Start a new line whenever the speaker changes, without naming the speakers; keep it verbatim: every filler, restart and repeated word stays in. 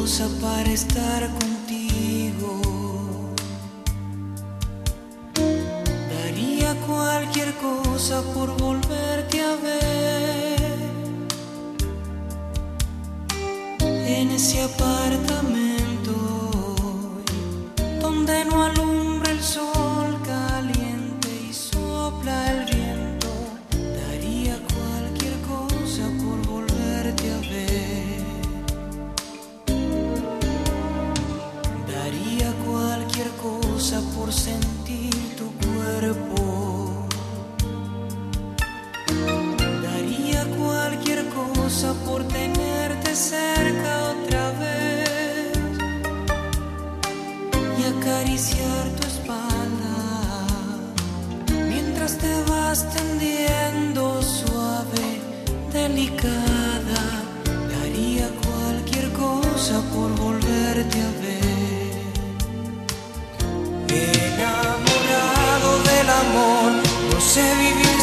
cosa para estar contigo. Daría cualquier cosa por volverte a ver en ese apartamento donde no alumbra el sol caliente y sopla el viento. Daría cualquier cosa por volverte a ver. Daría cualquier cosa por sentir tu cuerpo. Daría cualquier cosa por tenerte cerca otra vez y acariciar tu espalda mientras te vas tendiendo suave, delicada. Daría cualquier cosa por volverte a ver. Enamorado del amor, no sé vivir